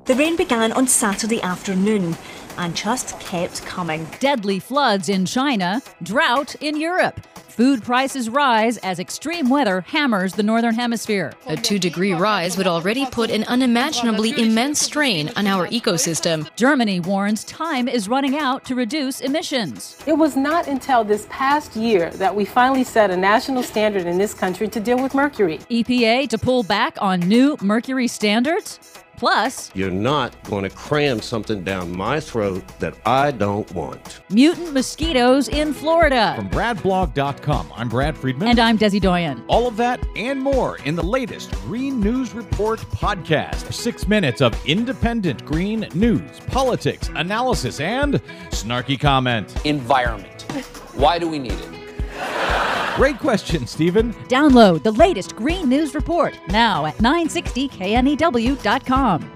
The rain began on Saturday afternoon and just kept coming. Deadly floods in China, drought in Europe. Food prices rise as extreme weather hammers the Northern Hemisphere. A 2-degree rise would already put an unimaginably immense strain on our ecosystem. Germany warns time is running out to reduce emissions. It was not until this past year that we finally set a national standard in this country to deal with mercury. EPA to pull back on new mercury standards? Plus, you're not going to cram something down my throat that I don't want. Mutant mosquitoes in Florida. From BradBlog.com, I'm Brad Friedman. And I'm Desi Doyen. All of that and more in the latest Green News Report podcast. 6 minutes of independent green news, politics, analysis, and snarky comment. Environment. Why do we need it? Great question, Stephen. Download the latest Green News Report now at 960knew.com.